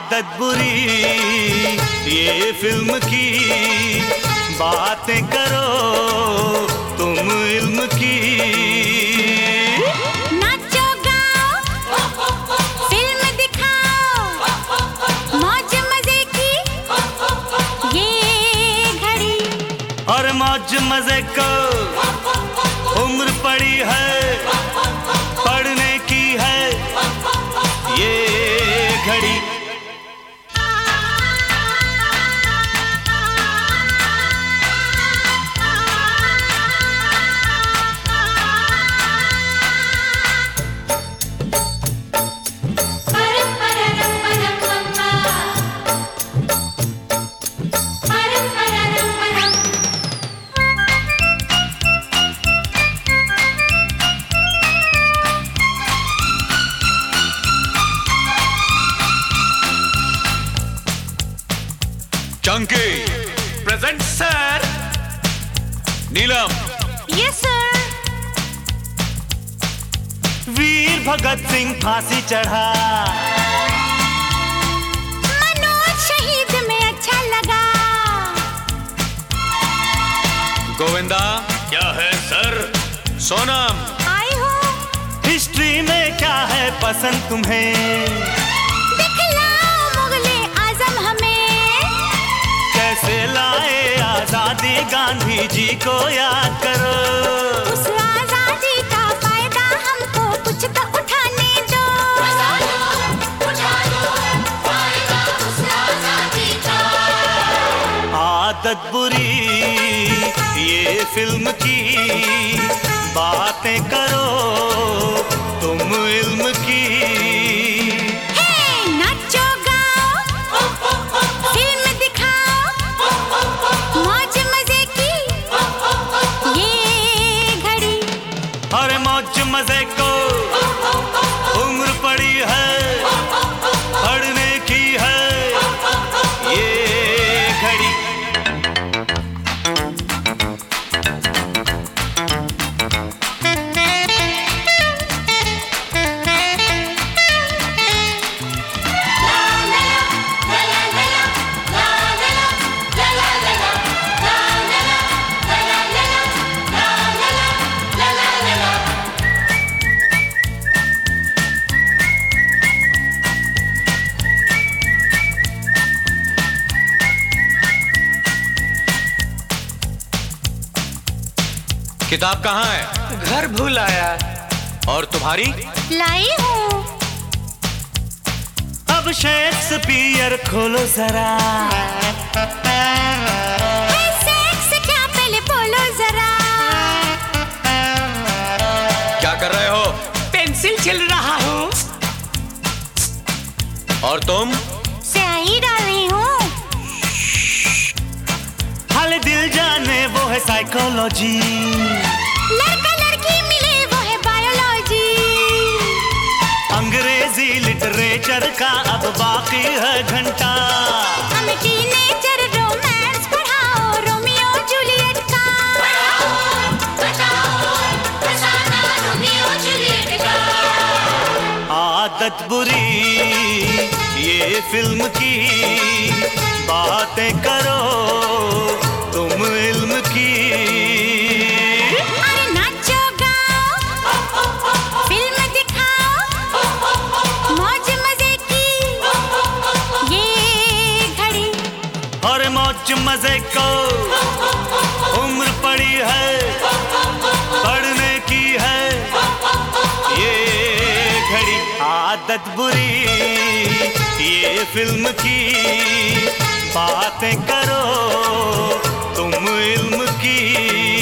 आदत बुरी ये फिल्म की, बातें करो तुम इल्म की। नाचो गाओ, फिल्म दिखाओ, मौज मजे की ये घड़ी। और मौज मजे को उम्र पड़ी है, पढ़ने की है ये घड़ी। Chunky present sir. Neelam yes sir. वीर भगत सिंह फांसी चढ़ा, मनोज शहीद में अच्छा लगा। गोविंदा क्या है सर? सोनम आई हो, हिस्ट्री में क्या है पसंद तुम्हें? दिखलाओ मुगले आजम हमें। कैसे लाए आजादी, गांधी जी को याद करो। उस आजादी का फायदा हमको कुछ तो उठाने दो। उठा लो फायदा उस आजादी का। आदत बुरी ये फिल्म की, बातें करो तुम इल्म की। नाचो गाओ, फिल्म दिखाओ, मौज मजे की ये घड़ी। और मौज मजे को उम्र पड़ी है, पढ़ने की है ये घड़ी। किताब कहाँ है? घर भूल आया। और तुम्हारी? लाई हूँ। अब शेक्सपियर खोलो जरा। है सेक्स क्या पहले बोलो जरा। क्या कर रहे हो? पेंसिल छिल रहा हूँ। और तुम? स्याही डाल रही हूँ। हाल दिल जाने वो है साइकोलॉजी, लड़का लड़की मिले वो है बायोलॉजी। अंग्रेजी लिटरेचर का अब बाकी है घंटा। हमें टीनेजर रोमांस पढ़ाओ, रोमियो जूलियट का। रोमियो जूलियट का। आदत बुरी ये फिल्म की, बातें करो तुम इल्म की। अरे नाचो गाओ, फिल्म दिखाओ, मौज मजे की ये घड़ी। और मौज मजे को उम्र पड़ी है, पढ़ने की है ये घड़ी। आदत बुरी ये फिल्म की, बातें करो तुम इल्म की।